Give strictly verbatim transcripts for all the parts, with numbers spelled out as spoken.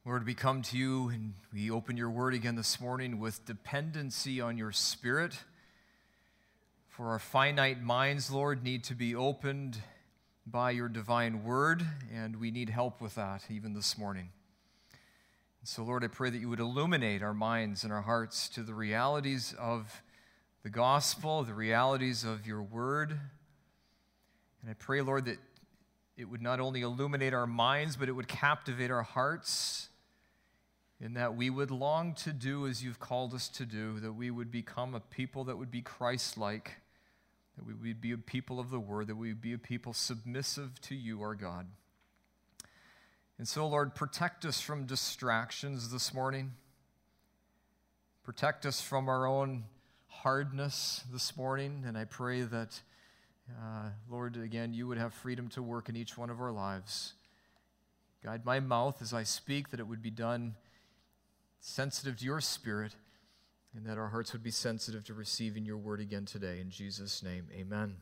Lord, we come to you and we open your word again this morning with dependency on your Spirit. For our finite minds, Lord, need to be opened by your divine word, and we need help with that even this morning. And so, Lord, I pray that you would illuminate our minds and our hearts to the realities of the gospel, the realities of your word. And I pray, Lord, that it would not only illuminate our minds, but it would captivate our hearts, in that we would long to do as you've called us to do, that we would become a people that would be Christ-like, that we would be a people of the word, that we would be a people submissive to you, our God. And so, Lord, protect us from distractions this morning. Protect us from our own hardness this morning, and I pray that, uh, Lord, again, you would have freedom to work in each one of our lives. Guide my mouth as I speak, that it would be done sensitive to your Spirit, and that our hearts would be sensitive to receiving your word again today. In Jesus' name, amen.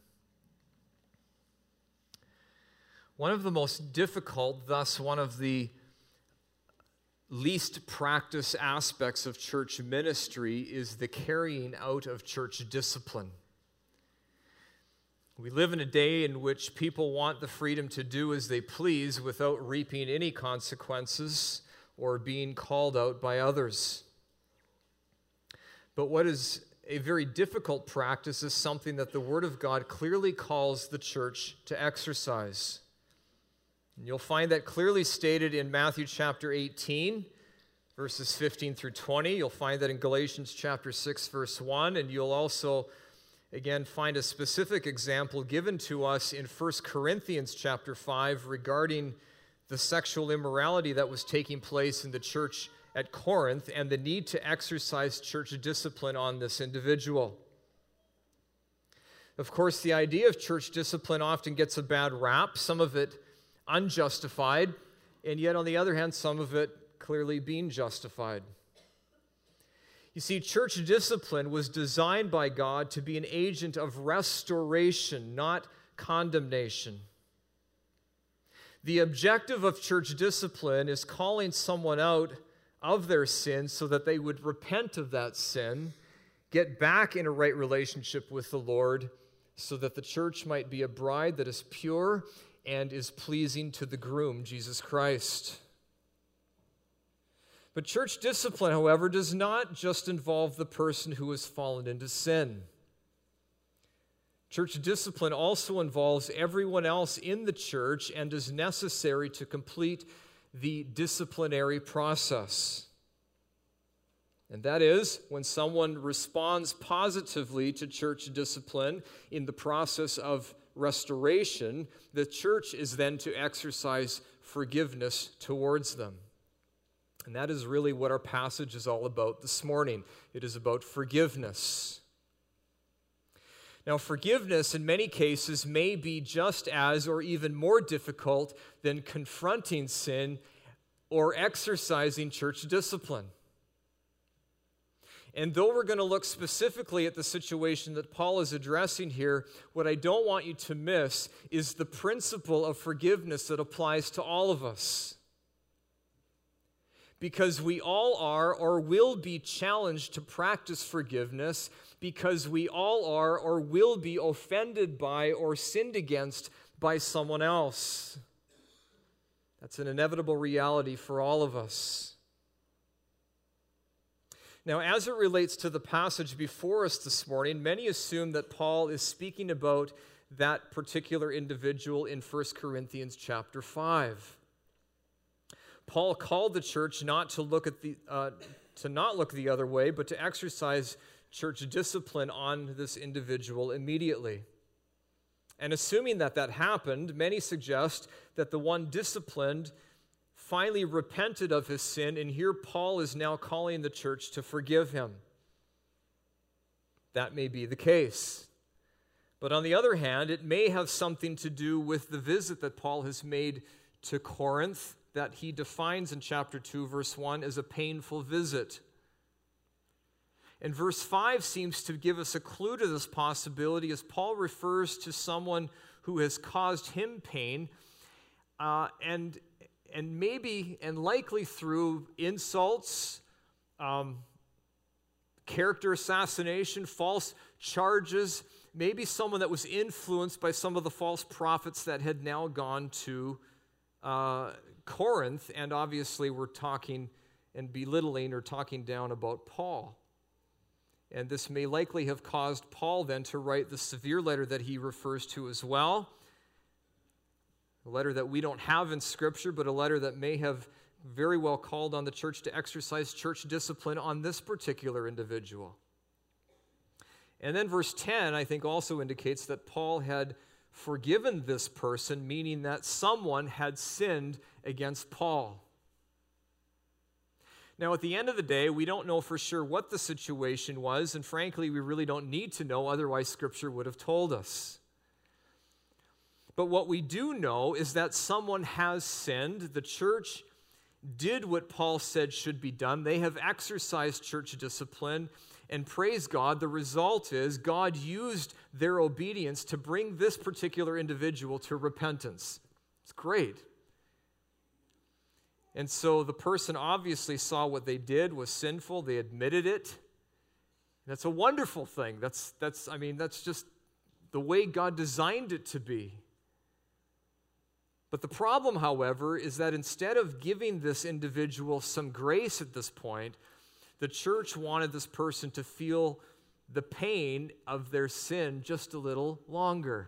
One of the most difficult, thus one of the least practiced aspects of church ministry is the carrying out of church discipline. We live in a day in which people want the freedom to do as they please without reaping any consequences or being called out by others. But what is a very difficult practice is something that the Word of God clearly calls the church to exercise. And you'll find that clearly stated in Matthew chapter eighteen, verses fifteen through twenty. You'll find that in Galatians chapter six, verse one, and you'll also, again, find a specific example given to us in First Corinthians chapter five regarding the sexual immorality that was taking place in the church at Corinth and the need to exercise church discipline on this individual. Of course, the idea of church discipline often gets a bad rap, some of it unjustified, and yet on the other hand, some of it clearly being justified. You see, church discipline was designed by God to be an agent of restoration, not condemnation. The objective of church discipline is calling someone out of their sin so that they would repent of that sin, get back in a right relationship with the Lord, so that the church might be a bride that is pure and is pleasing to the groom, Jesus Christ. But church discipline, however, does not just involve the person who has fallen into sin. Church discipline also involves everyone else in the church and is necessary to complete the disciplinary process. And that is, when someone responds positively to church discipline in the process of restoration, the church is then to exercise forgiveness towards them. And that is really what our passage is all about this morning. It is about forgiveness. Now, forgiveness in many cases may be just as or even more difficult than confronting sin or exercising church discipline. And though we're going to look specifically at the situation that Paul is addressing here, what I don't want you to miss is the principle of forgiveness that applies to all of us. Because we all are or will be challenged to practice forgiveness, because we all are or will be offended by or sinned against by someone else. That's an inevitable reality for all of us. Now, as it relates to the passage before us this morning, many assume that Paul is speaking about that particular individual in First Corinthians chapter five. Paul called the church not to look at the uh, to not look the other way, but to exercise church discipline on this individual immediately. And assuming that that happened, many suggest that the one disciplined finally repented of his sin, and here Paul is now calling the church to forgive him. That may be the case. But on the other hand, it may have something to do with the visit that Paul has made to Corinth, that he defines in chapter two, verse one, as a painful visit. And verse five seems to give us a clue to this possibility as Paul refers to someone who has caused him pain, uh, and and maybe and likely through insults, um, character assassination, false charges, maybe someone that was influenced by some of the false prophets that had now gone to uh, Corinth, and obviously were talking and belittling or talking down about Paul. And this may likely have caused Paul then to write the severe letter that he refers to as well, a letter that we don't have in Scripture, but a letter that may have very well called on the church to exercise church discipline on this particular individual. And then verse ten, I think, also indicates that Paul had forgiven this person, meaning that someone had sinned against Paul. Now, at the end of the day, we don't know for sure what the situation was, and frankly, we really don't need to know, otherwise Scripture would have told us. But what we do know is that someone has sinned. The church did what Paul said should be done. They have exercised church discipline, and praise God, the result is God used their obedience to bring this particular individual to repentance. It's great. And so the person obviously saw what they did was sinful. They admitted it. That's a wonderful thing. That's, that's, I mean, that's just the way God designed it to be. But the problem, however, is that instead of giving this individual some grace at this point, the church wanted this person to feel the pain of their sin just a little longer.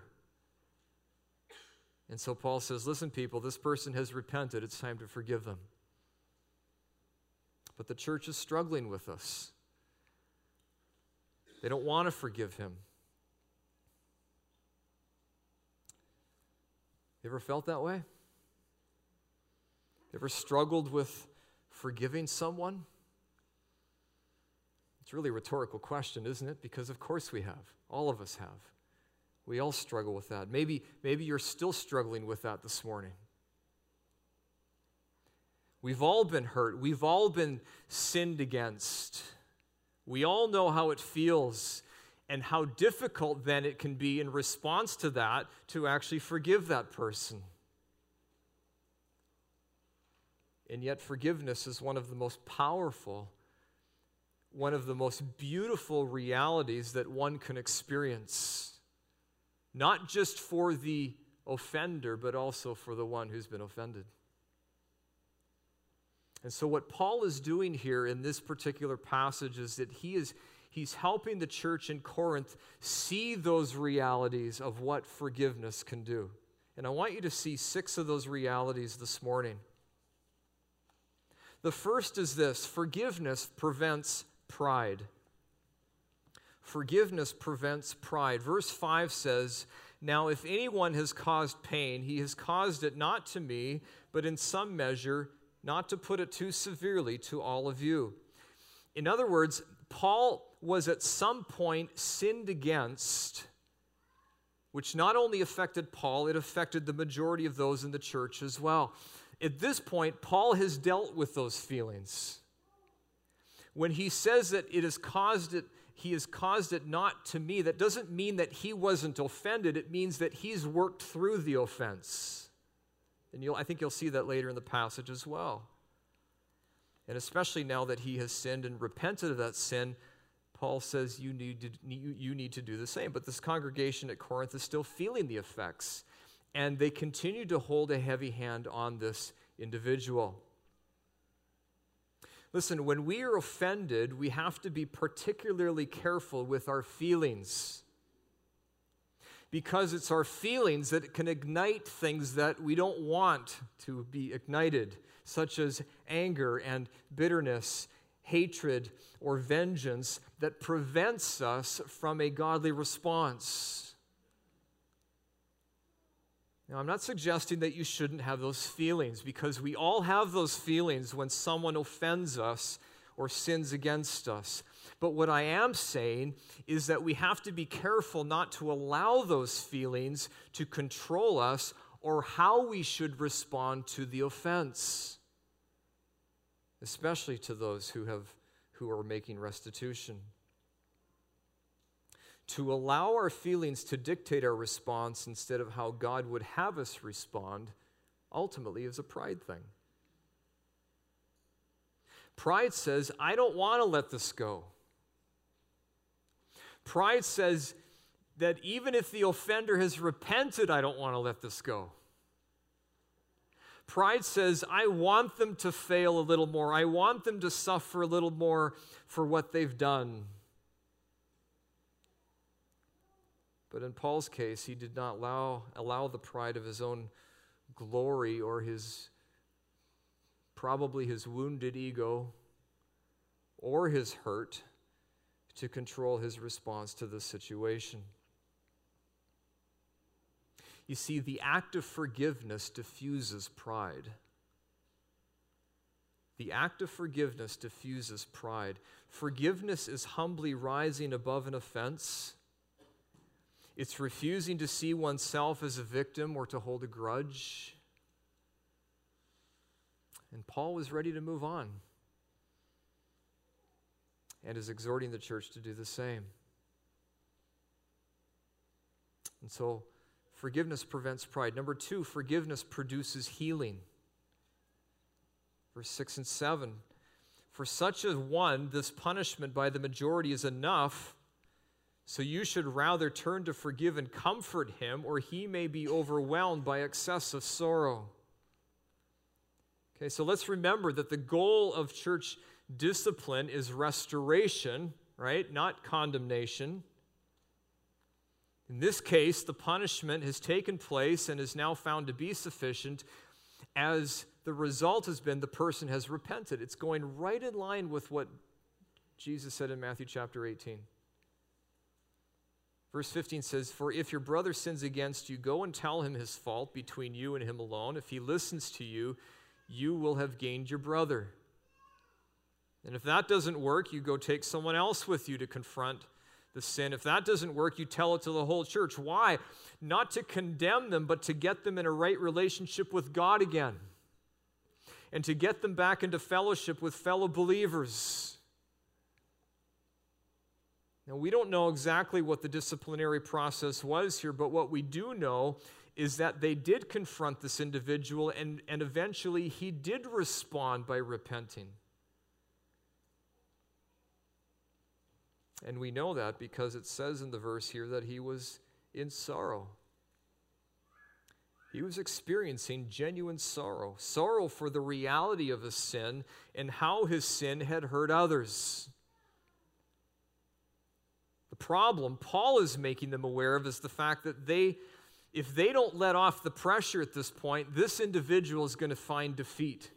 And so Paul says, listen, people, this person has repented. It's time to forgive them. But the church is struggling with us. They don't want to forgive him. You ever felt that way? You ever struggled with forgiving someone? It's really a rhetorical question, isn't it? Because of course we have. All of us have. We all struggle with that. Maybe, maybe you're still struggling with that this morning. We've all been hurt. We've all been sinned against. We all know how it feels and how difficult then it can be in response to that to actually forgive that person. And yet forgiveness is one of the most powerful, one of the most beautiful realities that one can experience. Not just for the offender, but also for the one who's been offended. And so what Paul is doing here in this particular passage is that he is he's helping the church in Corinth see those realities of what forgiveness can do. And I want you to see six of those realities this morning. The first is this: forgiveness prevents pride. Forgiveness prevents pride. Verse five says, "Now if anyone has caused pain, he has caused it not to me, but in some measure, not to put it too severely, to all of you." In other words, Paul was at some point sinned against, which not only affected Paul, it affected the majority of those in the church as well. At this point, Paul has dealt with those feelings. When he says that it has caused it, he has caused it not to me, that doesn't mean that he wasn't offended. It means that he's worked through the offense. And you'll, I think you'll see that later in the passage as well. And especially now that he has sinned and repented of that sin, Paul says you need to, you, you need to do the same. But this congregation at Corinth is still feeling the effects, and they continue to hold a heavy hand on this individual. Listen, when we are offended, we have to be particularly careful with our feelings, because it's our feelings that can ignite things that we don't want to be ignited, such as anger and bitterness, hatred, or vengeance that prevents us from a godly response. Now, I'm not suggesting that you shouldn't have those feelings, because we all have those feelings when someone offends us or sins against us. But what I am saying is that we have to be careful not to allow those feelings to control us or how we should respond to the offense, especially to those who have who are making restitution. To allow our feelings to dictate our response instead of how God would have us respond ultimately is a pride thing. Pride says, I don't want to let this go. Pride says that even if the offender has repented, I don't want to let this go. Pride says, I want them to fail a little more. I want them to suffer a little more for what they've done. But in Paul's case, he did not allow, allow the pride of his own glory or his, probably his wounded ego or his hurt to control his response to the situation. You see, the act of forgiveness diffuses pride. The act of forgiveness diffuses pride. Forgiveness is humbly rising above an offense. It's refusing to see oneself as a victim or to hold a grudge. And Paul was ready to move on and is exhorting the church to do the same. And so, forgiveness prevents pride. Number two, forgiveness produces healing. Verse six and seven. For such a one, this punishment by the majority is enough, so you should rather turn to forgive and comfort him, or he may be overwhelmed by excessive sorrow. Okay, so let's remember that the goal of church discipline is restoration, right? Not condemnation. In this case, the punishment has taken place and is now found to be sufficient as the result has been the person has repented. It's going right in line with what Jesus said in Matthew chapter eighteen. Verse fifteen says, for if your brother sins against you, go and tell him his fault between you and him alone. If he listens to you, you will have gained your brother. And if that doesn't work, you go take someone else with you to confront the sin. If that doesn't work, you tell it to the whole church. Why? Not to condemn them, but to get them in a right relationship with God again. And to get them back into fellowship with fellow believers. Now, we don't know exactly what the disciplinary process was here, but what we do know is that they did confront this individual, and, and eventually he did respond by repenting. And we know that because it says in the verse here that he was in sorrow. He was experiencing genuine sorrow. Sorrow for the reality of his sin and how his sin had hurt others. The problem Paul is making them aware of is the fact that they, if they don't let off the pressure at this point, this individual is going to find defeat.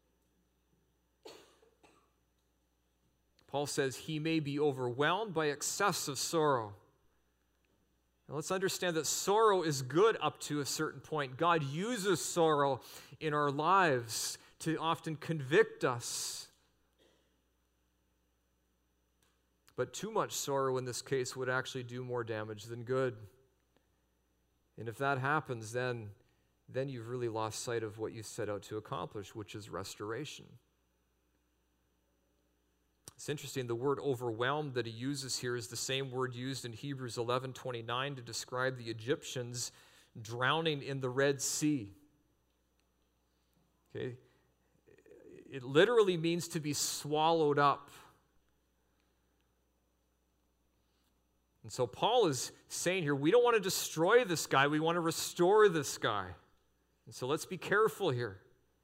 Paul says he may be overwhelmed by excessive sorrow. Now let's understand that sorrow is good up to a certain point. God uses sorrow in our lives to often convict us. But too much sorrow in this case would actually do more damage than good. And if that happens, then, then you've really lost sight of what you set out to accomplish, which is restoration. It's interesting, the word overwhelmed that he uses here is the same word used in Hebrews eleven twenty-nine to describe the Egyptians drowning in the Red Sea. Okay? It literally means to be swallowed up. And so Paul is saying here, we don't want to destroy this guy, we want to restore this guy. And so let's be careful here.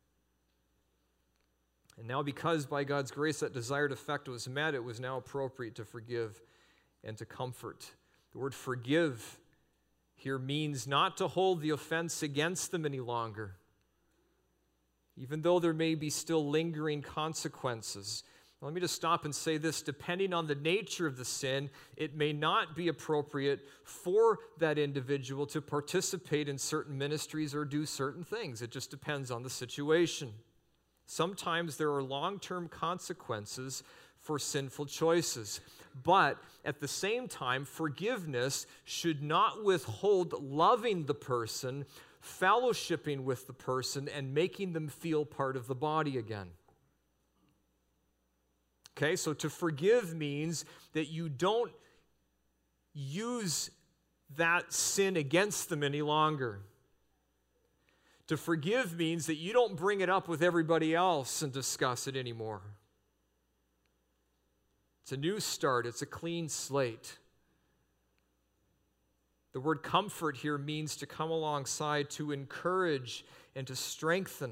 And now because by God's grace that desired effect was met, it was now appropriate to forgive and to comfort. The word forgive here means not to hold the offense against them any longer, even though there may be still lingering consequences. Now, let me just stop and say this. Depending on the nature of the sin, it may not be appropriate for that individual to participate in certain ministries or do certain things. It just depends on the situation. Sometimes there are long-term consequences for sinful choices. But at the same time, forgiveness should not withhold loving the person, fellowshipping with the person, and making them feel part of the body again. Okay, so to forgive means that you don't use that sin against them any longer. To forgive means that you don't bring it up with everybody else and discuss it anymore. It's a new start. It's a clean slate. The word comfort here means to come alongside, to encourage, and to strengthen.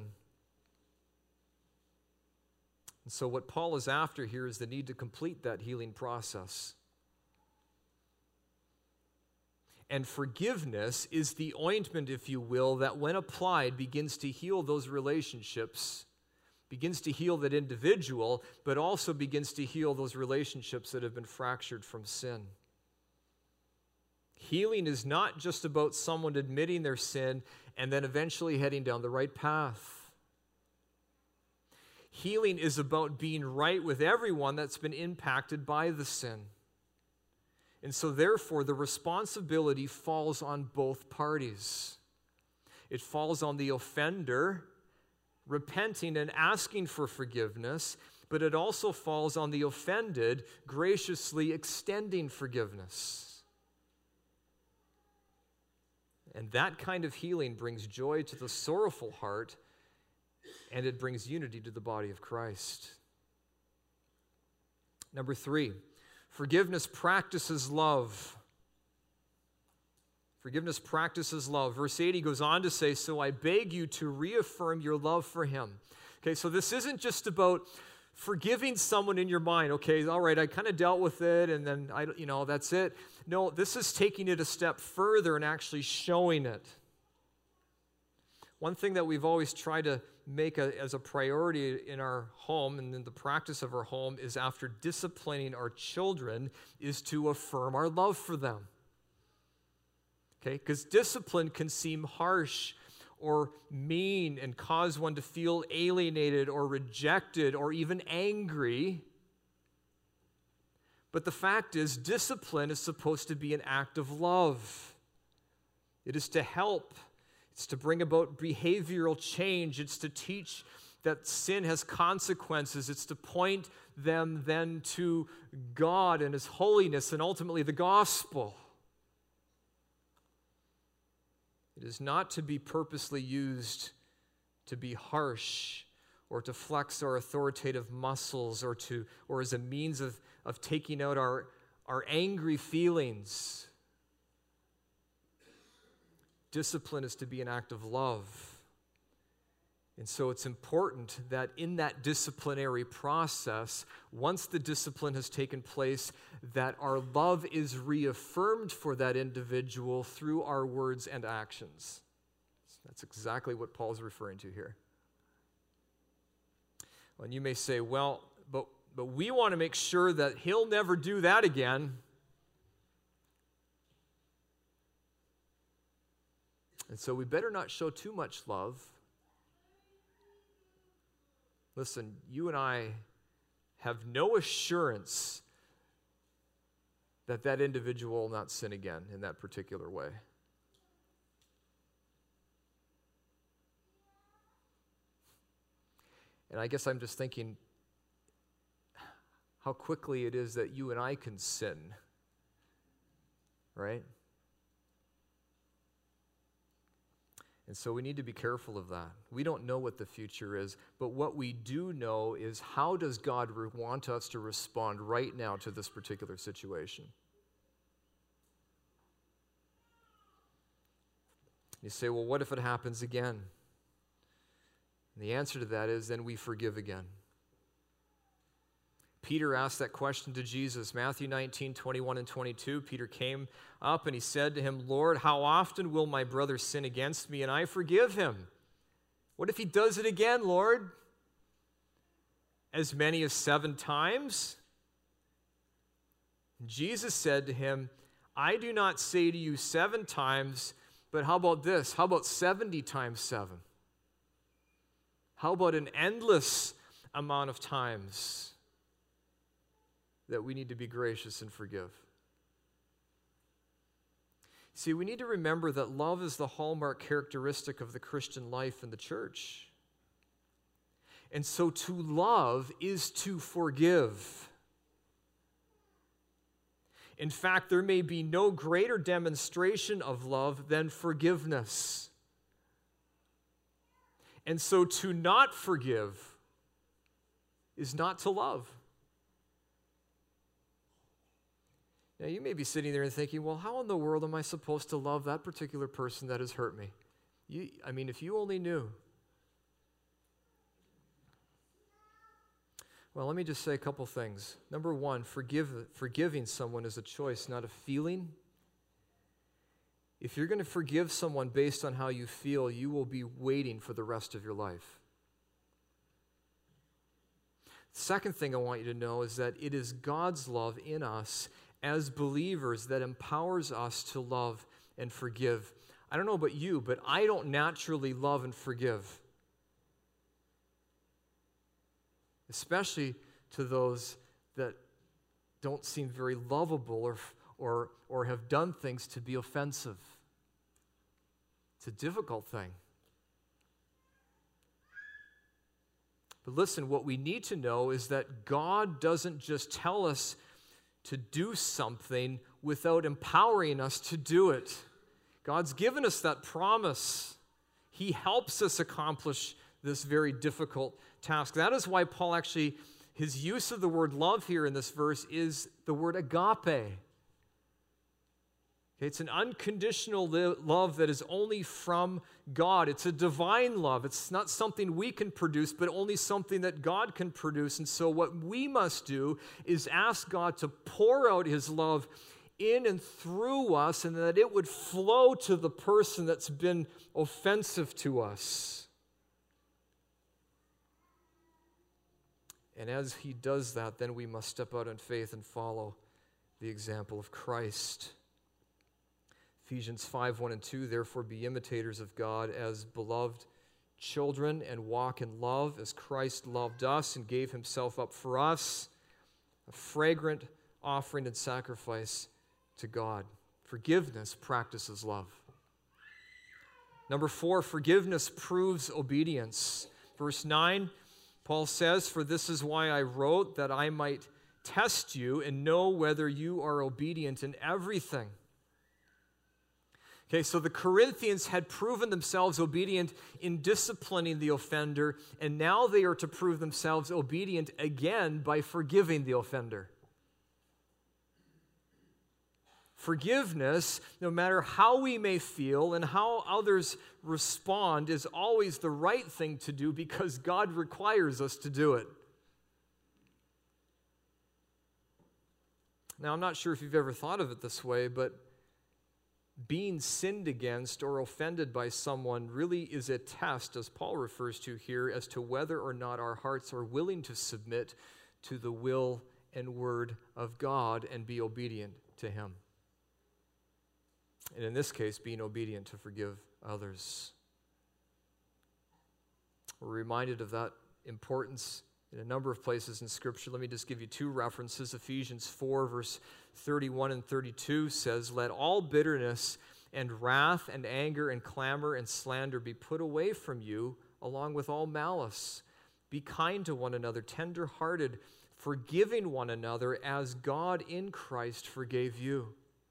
And so what Paul is after here is the need to complete that healing process. And forgiveness is the ointment, if you will, that when applied begins to heal those relationships, begins to heal that individual, but also begins to heal those relationships that have been fractured from sin. Healing is not just about someone admitting their sin and then eventually heading down the right path. Healing is about being right with everyone that's been impacted by the sin. And so therefore, the responsibility falls on both parties. It falls on the offender, repenting and asking for forgiveness, but it also falls on the offended, graciously extending forgiveness. And that kind of healing brings joy to the sorrowful heart, and it brings unity to the body of Christ. Number three, forgiveness practices love. Forgiveness practices love. Verse eight, he goes on to say, so I beg you to reaffirm your love for him. Okay, so this isn't just about forgiving someone in your mind. Okay, all right, I kind of dealt with it, and then, I, you know, that's it. No, this is taking it a step further and actually showing it. One thing that we've always tried to make a, as a priority in our home and in the practice of our home is after disciplining our children is to affirm our love for them. Okay, because discipline can seem harsh or mean and cause one to feel alienated or rejected or even angry. But the fact is, discipline is supposed to be an act of love. It is to help. It's to bring about behavioral change. It's to teach that sin has consequences. It's to point them then to God and His holiness and ultimately the gospel. It is not to be purposely used to be harsh or to flex our authoritative muscles or to or as a means of, of taking out our, our angry feelings. Discipline is to be an act of love. And so it's important that in that disciplinary process, once the discipline has taken place, that our love is reaffirmed for that individual through our words and actions. That's exactly what Paul's referring to here. And you may say, well, but, but we want to make sure that he'll never do that again. And so we better not show too much love. Listen, you and I have no assurance that that individual will not sin again in that particular way. And I guess I'm just thinking how quickly it is that you and I can sin, right? And so we need to be careful of that. We don't know what the future is, but what we do know is how does God want us to respond right now to this particular situation? You say, well, what if it happens again? And the answer to that is then we forgive again. Peter asked that question to Jesus. Matthew nineteen, twenty-one and twenty-two, Peter came up and he said to him, Lord, how often will my brother sin against me and I forgive him? What if he does it again, Lord? As many as seven times? Jesus said to him, I do not say to you seven times, but how about this? How about seventy times seven? How about an endless amount of times that we need to be gracious and forgive? See, we need to remember that love is the hallmark characteristic of the Christian life in the church. And so to love is to forgive. In fact, there may be no greater demonstration of love than forgiveness. And so to not forgive is not to love. Now, you may be sitting there and thinking, well, how in the world am I supposed to love that particular person that has hurt me? You, I mean, if you only knew. Well, let me just say a couple things. Number one, forgive, forgiving someone is a choice, not a feeling. If you're going to forgive someone based on how you feel, you will be waiting for the rest of your life. The second thing I want you to know is that it is God's love in us as believers that empowers us to love and forgive. I don't know about you, but I don't naturally love and forgive. Especially to those that don't seem very lovable or, or, or have done things to be offensive. It's a difficult thing. But listen, what we need to know is that God doesn't just tell us to do something without empowering us to do it. God's given us that promise. He helps us accomplish this very difficult task. That is why Paul actually, his use of the word love here in this verse is the word agape. Okay, it's an unconditional li- love that is only from God. It's a divine love. It's not something we can produce, but only something that God can produce. And so what we must do is ask God to pour out his love in and through us, and that it would flow to the person that's been offensive to us. And as he does that, then we must step out in faith and follow the example of Christ. Ephesians five, one and two, therefore be imitators of God as beloved children and walk in love as Christ loved us and gave himself up for us, a fragrant offering and sacrifice to God. Forgiveness practices love. Number four, forgiveness proves obedience. Verse nine, Paul says, for this is why I wrote, that I might test you and know whether you are obedient in everything. Okay, so the Corinthians had proven themselves obedient in disciplining the offender, and now they are to prove themselves obedient again by forgiving the offender. Forgiveness, no matter how we may feel and how others respond, is always the right thing to do because God requires us to do it. Now, I'm not sure if you've ever thought of it this way, but being sinned against or offended by someone really is a test, as Paul refers to here, as to whether or not our hearts are willing to submit to the will and word of God and be obedient to him. And in this case, being obedient to forgive others. We're reminded of that importance in a number of places in Scripture. Let me just give you two references. Ephesians four, verse thirty-one and thirty-two says, let all bitterness and wrath and anger and clamor and slander be put away from you, along with all malice. Be kind to one another, tender-hearted, forgiving one another as God in Christ forgave you.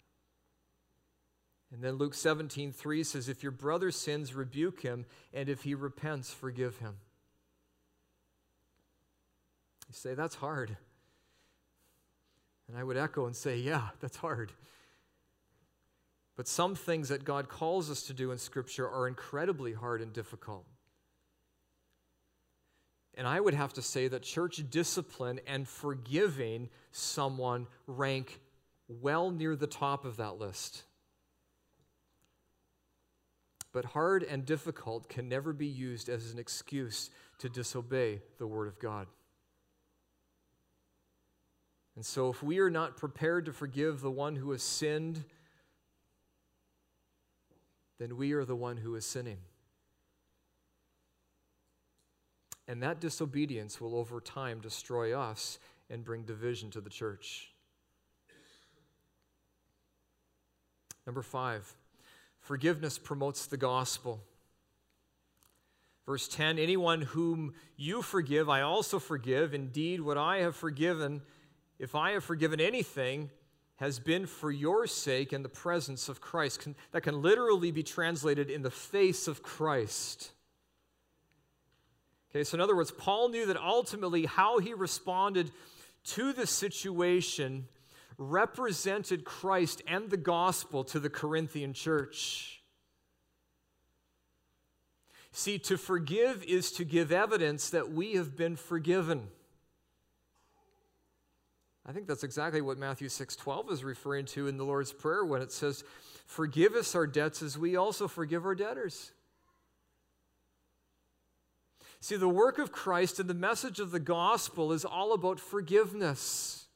And then Luke seventeen three says, if your brother sins, rebuke him, and if he repents, forgive him. You say, that's hard. And I would echo and say, yeah, that's hard. But some things that God calls us to do in Scripture are incredibly hard and difficult. And I would have to say that church discipline and forgiving someone rank well near the top of that list. But hard and difficult can never be used as an excuse to disobey the Word of God. And so if we are not prepared to forgive the one who has sinned, then we are the one who is sinning. And that disobedience will over time destroy us and bring division to the church. Number five, forgiveness promotes the gospel. Verse ten, anyone whom you forgive, I also forgive. Indeed, what I have forgiven, if I have forgiven anything, has been for your sake in the presence of Christ. Can, that can literally be translated in the face of Christ. Okay, so in other words, Paul knew that ultimately how he responded to the situation represented Christ and the gospel to the Corinthian church. See, to forgive is to give evidence that we have been forgiven. I think that's exactly what Matthew six twelve is referring to in the Lord's Prayer when it says, "Forgive us our debts as we also forgive our debtors." See, the work of Christ and the message of the gospel is all about forgiveness.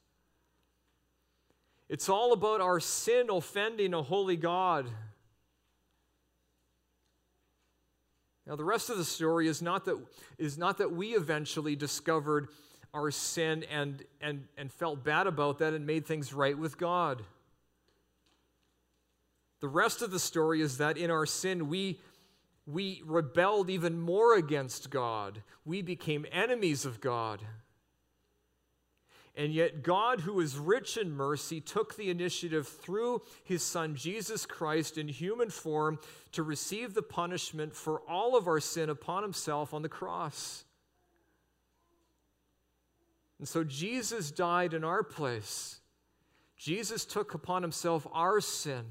It's all about our sin offending a holy God. Now, the rest of the story is not that, is not that we eventually discovered our sin and, and, and felt bad about that and made things right with God. The rest of the story is that in our sin, we, we rebelled even more against God. We became enemies of God. And yet God, who is rich in mercy, took the initiative through his Son, Jesus Christ, in human form to receive the punishment for all of our sin upon himself on the cross. And so Jesus died in our place. Jesus took upon himself our sin.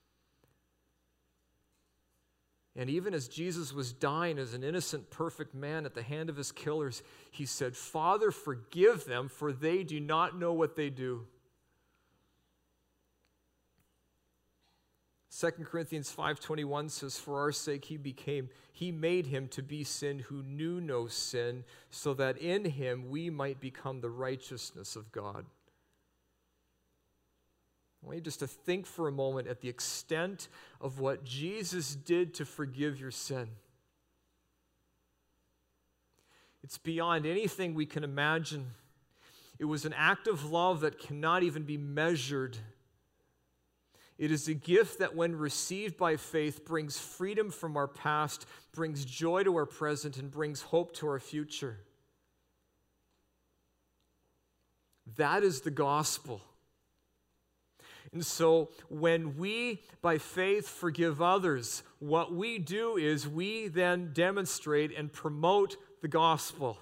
And even as Jesus was dying as an innocent, perfect man at the hand of his killers, he said, "Father, forgive them, for they do not know what they do." Second Corinthians five twenty-one says, "For our sake he became, he made him to be sin who knew no sin, so that in him we might become the righteousness of God." I want you just to think for a moment at the extent of what Jesus did to forgive your sin. It's beyond anything we can imagine. It was an act of love that cannot even be measured. It is a gift that, when received by faith, brings freedom from our past, brings joy to our present, and brings hope to our future. That is the gospel. And so when we, by faith, forgive others, what we do is we then demonstrate and promote the gospel.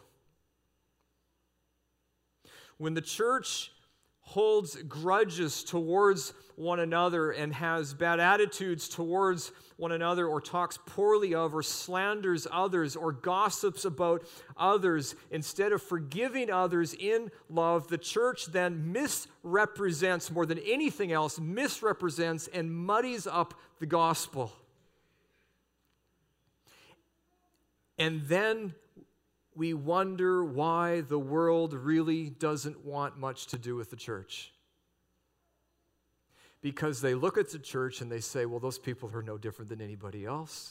When the church holds grudges towards one another and has bad attitudes towards one another, or talks poorly of, or slanders others, or gossips about others, instead of forgiving others in love, the church then misrepresents, more than anything else, misrepresents and muddies up the gospel. And then we wonder why the world really doesn't want much to do with the church. Because they look at the church and they say, well, those people are no different than anybody else.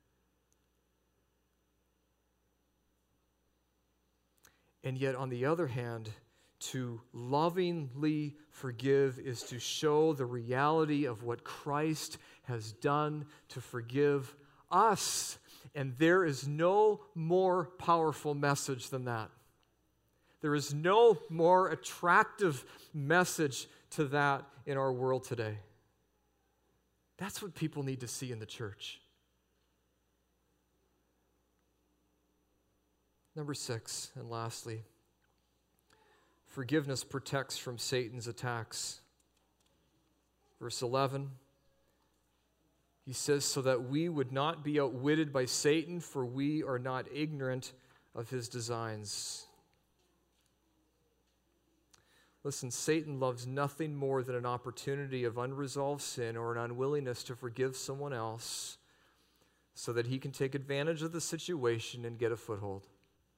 And yet, on the other hand, to lovingly forgive is to show the reality of what Christ has done to forgive us. And there is no more powerful message than that. There is no more attractive message to that in our world today. That's what people need to see in the church. Number six, and lastly, forgiveness protects from Satan's attacks. Verse eleven, he says, so that we would not be outwitted by Satan, for we are not ignorant of his designs. Listen, Satan loves nothing more than an opportunity of unresolved sin or an unwillingness to forgive someone else so that he can take advantage of the situation and get a foothold.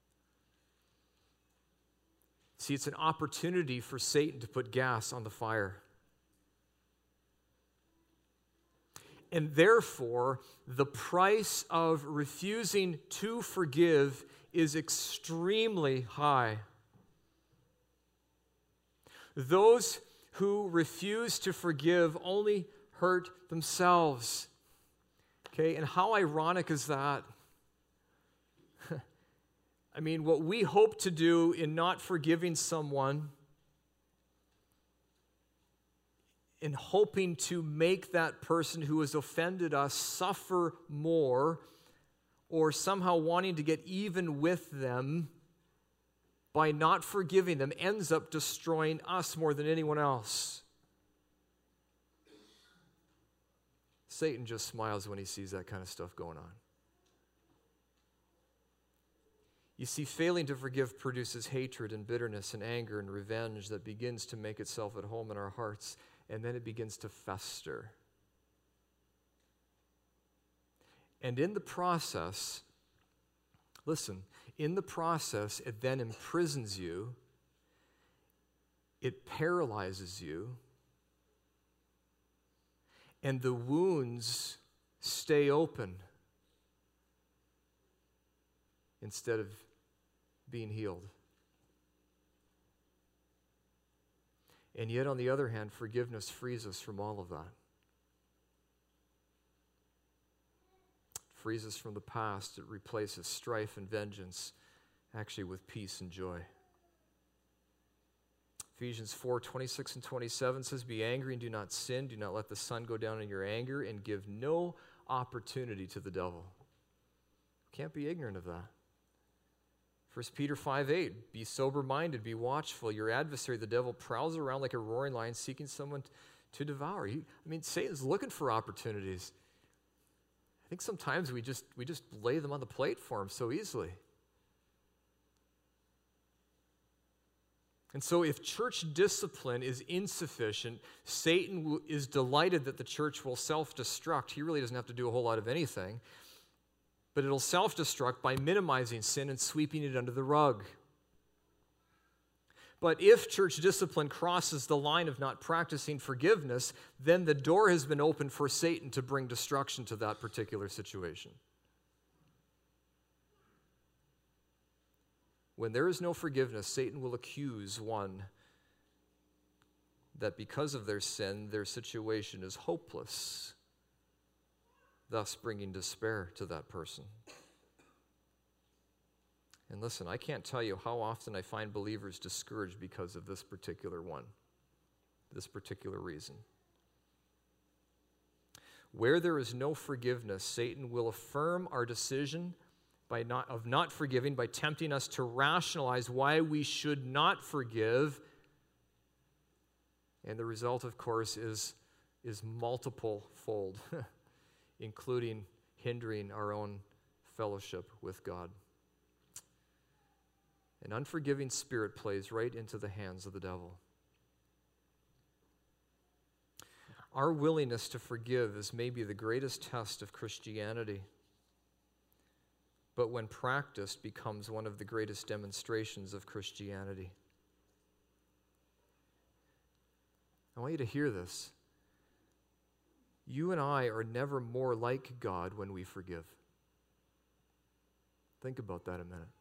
See, it's an opportunity for Satan to put gas on the fire. And therefore, the price of refusing to forgive is extremely high. Those who refuse to forgive only hurt themselves. Okay, and how ironic is that? I mean, what we hope to do in not forgiving someone, in hoping to make that person who has offended us suffer more, or somehow wanting to get even with them by not forgiving them ends up destroying us more than anyone else. Satan just smiles when he sees that kind of stuff going on. You see, failing to forgive produces hatred and bitterness and anger and revenge that begins to make itself at home in our hearts, and then it begins to fester. And in the process, listen, in the process, it then imprisons you, it paralyzes you, and the wounds stay open instead of being healed. And yet, on the other hand, forgiveness frees us from all of that. It frees us from the past. It replaces strife and vengeance, actually, with peace and joy. Ephesians four, twenty-six and twenty-seven says, "Be angry and do not sin. Do not let the sun go down in your anger, and give no opportunity to the devil." Can't be ignorant of that. First Peter five eight, "Be sober-minded, be watchful. Your adversary, the devil, prowls around like a roaring lion, seeking someone t- to devour." He, I mean, Satan's looking for opportunities. I think sometimes we just we just lay them on the plate for him so easily. And so if church discipline is insufficient, Satan w- is delighted that the church will self-destruct. He really doesn't have to do a whole lot of anything. But it'll self-destruct by minimizing sin and sweeping it under the rug. But if church discipline crosses the line of not practicing forgiveness, then the door has been opened for Satan to bring destruction to that particular situation. When there is no forgiveness, Satan will accuse one that because of their sin, their situation is hopeless, thus bringing despair to that person. And listen, I can't tell you how often I find believers discouraged because of this particular one, this particular reason. Where there is no forgiveness, Satan will affirm our decision by not, of not forgiving by tempting us to rationalize why we should not forgive. And the result, of course, is, is multiple-fold, including hindering our own fellowship with God. An unforgiving spirit plays right into the hands of the devil. Our willingness to forgive is maybe the greatest test of Christianity, but when practiced becomes one of the greatest demonstrations of Christianity. I want you to hear this. You and I are never more like God when we forgive. Think about that a minute.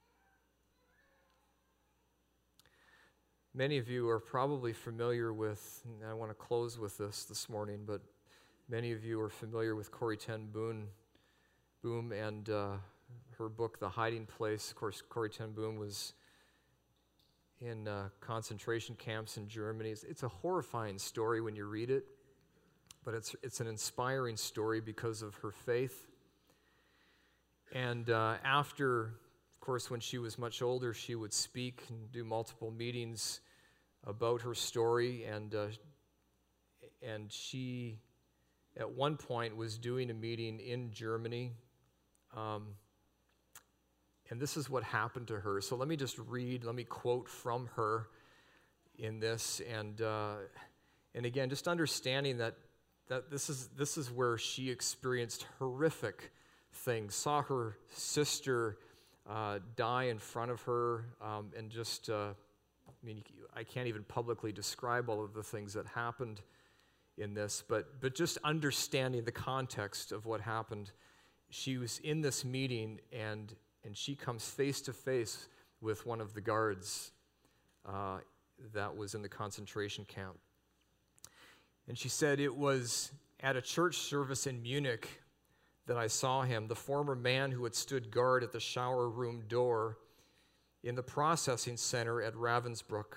Many of you are probably familiar with, and I want to close with this this morning, but many of you are familiar with Corrie ten Boom, Boom and uh, her book, The Hiding Place. Of course, Corrie ten Boom was in uh, concentration camps in Germany. It's, it's a horrifying story when you read it, but it's it's an inspiring story because of her faith. And uh, after, of course, when she was much older, she would speak and do multiple meetings about her story, and uh, and she, at one point, was doing a meeting in Germany, um, and this is what happened to her. So let me just read, let me quote from her in this, and uh, and again, just understanding that that this is this is where she experienced horrific things, saw her sister uh, die in front of her, um, and just. Uh, I mean, I can't even publicly describe all of the things that happened in this, but but just understanding the context of what happened. She was in this meeting, and and she comes face to face with one of the guards uh, that was in the concentration camp. And she said, "It was at a church service in Munich that I saw him, the former man who had stood guard at the shower room door in the processing center at Ravensbrück.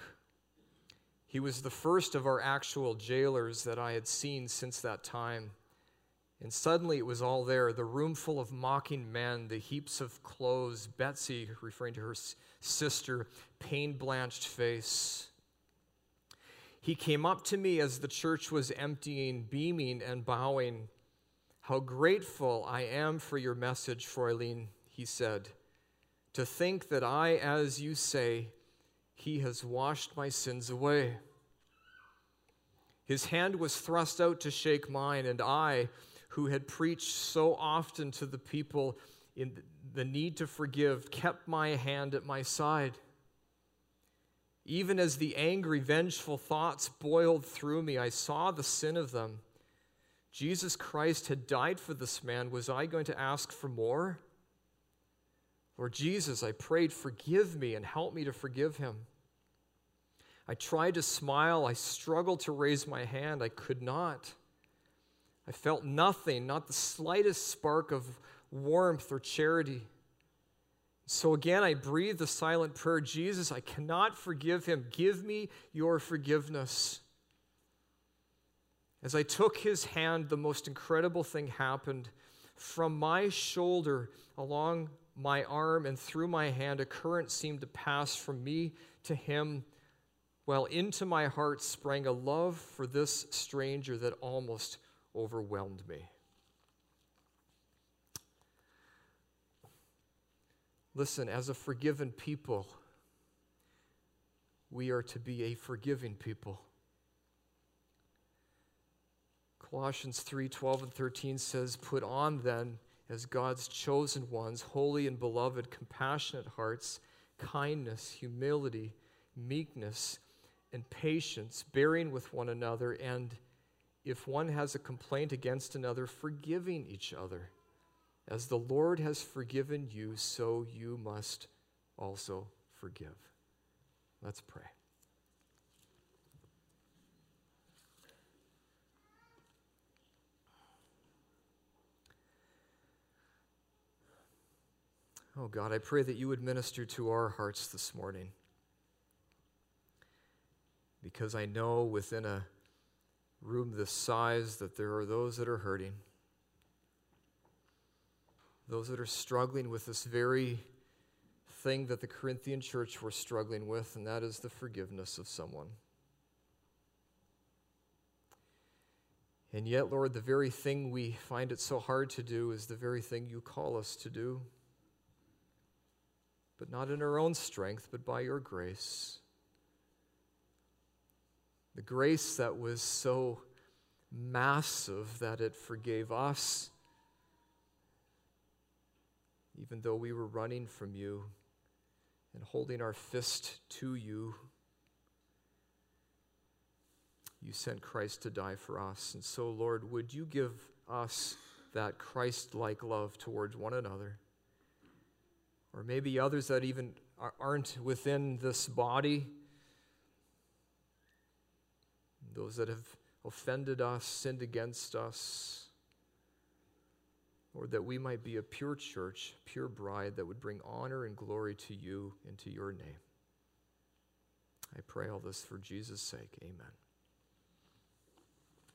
He was the first of our actual jailers that I had seen since that time, And suddenly it was all there, the room full of mocking men, the heaps of clothes, Betsy, referring to her sister, pain-blanched face. He came up to me as the church was emptying, beaming and bowing. "How grateful I am for your message, Fräulein," he said. "To think that I, as you say, he has washed my sins away." His hand was thrust out to shake mine, and I, who had preached so often to the people in the need to forgive, kept my hand at my side. Even as the angry, vengeful thoughts boiled through me, I saw the sin of them. Jesus Christ had died for this man. Was I going to ask for more? Lord Jesus, I prayed, forgive me and help me to forgive him. I tried to smile. I struggled to raise my hand. I could not. I felt nothing, not the slightest spark of warmth or charity. So again, I breathed the silent prayer, Jesus, I cannot forgive him. Give me your forgiveness. As I took his hand, the most incredible thing happened. From my shoulder, along my arm, and through my hand, a current seemed to pass from me to him, while into my heart sprang a love for this stranger that almost overwhelmed me. Listen, as a forgiven people, we are to be a forgiving people. Colossians three twelve and thirteen says, "Put on then, as God's chosen ones, holy and beloved, compassionate hearts, kindness, humility, meekness, and patience, bearing with one another, and if one has a complaint against another, forgiving each other. As the Lord has forgiven you, so you must also forgive." Let's pray. Oh God, I pray that you would minister to our hearts this morning, because I know within a room this size that there are those that are hurting, those that are struggling with this very thing that the Corinthian church were struggling with, and that is the forgiveness of someone. And yet, Lord, the very thing we find it so hard to do is the very thing you call us to do, but not in our own strength, but by your grace. The grace that was so massive that it forgave us, even though we were running from you and holding our fist to you. You sent Christ to die for us. And so, Lord, would you give us that Christ-like love towards one another? Or maybe others that even aren't within this body, those that have offended us, sinned against us, or that we might be a pure church, pure bride that would bring honor and glory to you and to your name. I pray all this for Jesus' sake. Amen.